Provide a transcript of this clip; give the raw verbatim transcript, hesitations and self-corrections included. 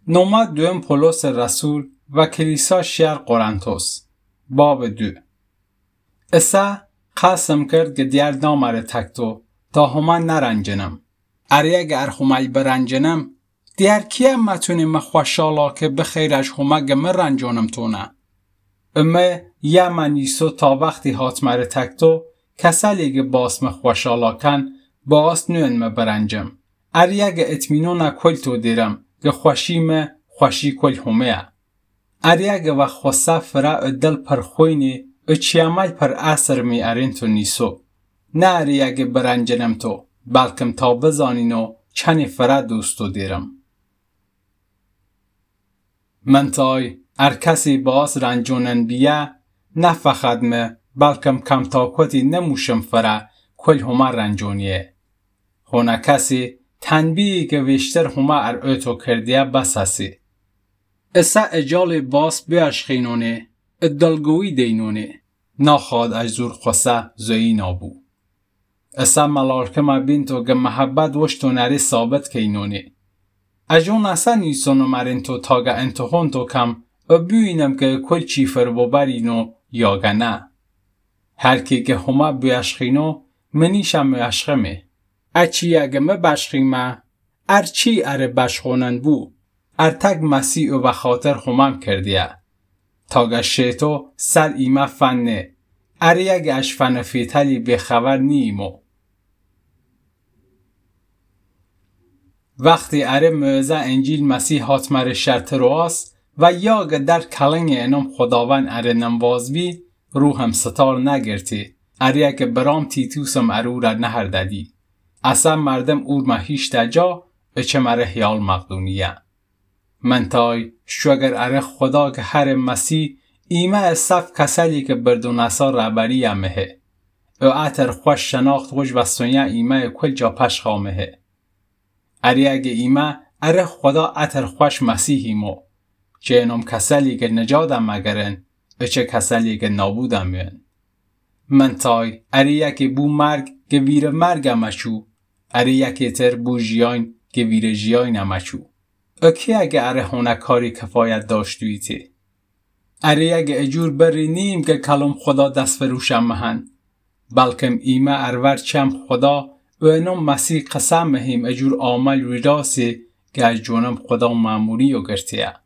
نومد دویم پولس رسول و کلیسا شهر قرنتوس باب دو. اسا قسم کرد که دیار نامره تکتو تا هما نرنجنم. اری اگر همال برنجنم دیار کیم متونی مخوشالا که بخیرش هما گمه رنجانم تونه. امه یا منیسو تا وقتی حاتمره تکتو کسالی که باس مخوشالا کن باس نوین مبرنجم. اری اگر اتمینونا کل تو دیرم که خوشیم خوشی کل همه. اری اگر و خوصه فرا دل پر خوینی اچی عمل پر اثر می ارین تو نیسو. نه اری اگر برنجنم تو بلکم تا بزانینو چنی فرا دوستو دیرم. من تای ار کسی باس رنجونن بیا نه فقط مه بلکم کم تا کتی نموشم فرا کل همه رنجونیه. خونه کسی تنبیهی که ویشتر همه ار اوتو کردیه بس هسی. اسا اجال باس بیاش خینونه ادالگوی دینونه ناخواد اجزور خوصه زوی نابو. اسا ملارکم بینتو که محبت وشتو نری ثابت که اینونه. اجون اصلا نیسونو مرینتو تاگه انتخون تو کم و بیوینم که کل چیفر ببرینو یاگه نه. هر کی که همه بیاشخینو منیشم بیاشخمه. اچی اگه مباشخیمه ار چی اره باشخونن بو ار تگ مسیح و خاطر همم کردیه. تاگه شیطو سر ایمه فنه اره اگه اش فن فیتلی بخبر نیمو. وقتی اره موعظه انجیل مسیح حاتمر شرط رواست و یا در کلنگ انام خداوند اره نمواز بی روحم ستار نگرتی اره اگه برام تیتوسم ارو را نهر دادی. اصلا مردم اور مهیش تجا اچه مره حیال مقدونیه. من تای شوگر اره خدا که هر مسیح ایمه صف کسلی که بردونسا ربری همه. او اتر خوش شناخت خوش و سنیا ایمه کل جا پش خامه. اری اگه ایمه اره خدا اتر خوش مسیحی مو. چه انم کسلی که نجادم مگرن و چه کسلی که نابودم میان. من تای اری یکی بو مرگ که ویر مرگ مچو. اری یکی تر بو جیان که ویر جیان مچو. اکی اگه اره هونه کاری کفایت داشتوی تی. اره اگه اجور بری نیم که کلم خدا دست فروشم مهن. بلکم ایمه ارور چم خدا و انم مسیح قسم مهیم اجور آمل ویراسی که از جونم خدا معمولی و گرتیه.